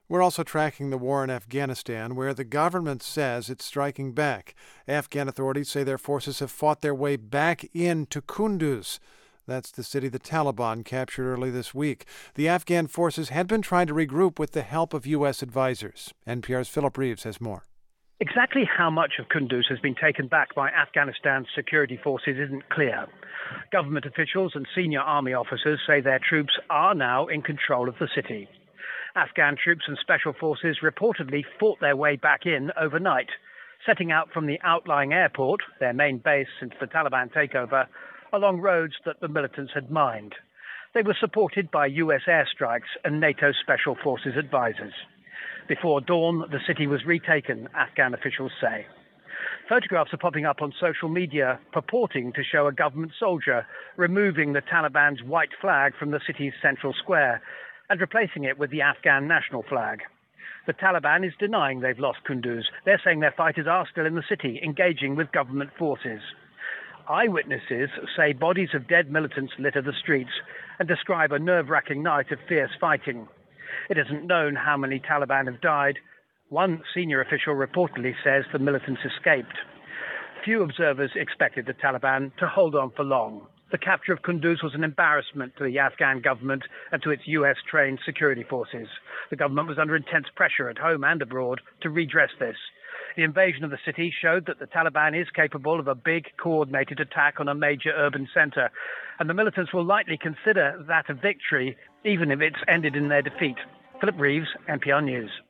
We're also tracking the war in Afghanistan, where the government says it's striking back. Afghan authorities say their forces have fought their way back into Kunduz. That's the city the Taliban captured early this week. The Afghan forces had been trying to regroup with the help of U.S. advisors. NPR's Philip Reeves has more. Exactly how much of Kunduz has been taken back by Afghanistan's security forces isn't clear. Government officials and senior army officers say their troops are now in control of the city. Afghan troops and special forces reportedly fought their way back in overnight, setting out from the outlying airport, their main base since the Taliban takeover, along roads that the militants had mined. They were supported by US airstrikes and NATO Special Forces advisors. Before dawn, the city was retaken, Afghan officials say. Photographs are popping up on social media purporting to show a government soldier removing the Taliban's white flag from the city's central square and replacing it with the Afghan national flag. The Taliban is denying they've lost Kunduz. They're saying their fighters are still in the city, engaging with government forces. Eyewitnesses say bodies of dead militants litter the streets and describe a nerve-wracking night of fierce fighting. It isn't known how many Taliban have died. One senior official reportedly says the militants escaped. Few observers expected the Taliban to hold on for long. The capture of Kunduz was an embarrassment to the Afghan government and to its US-trained security forces. The government was under intense pressure at home and abroad to redress this. The invasion of the city showed that the Taliban is capable of a big, coordinated attack on a major urban centre, and the militants will likely consider that a victory, even if it's ended in their defeat. Philip Reeves, NPR News.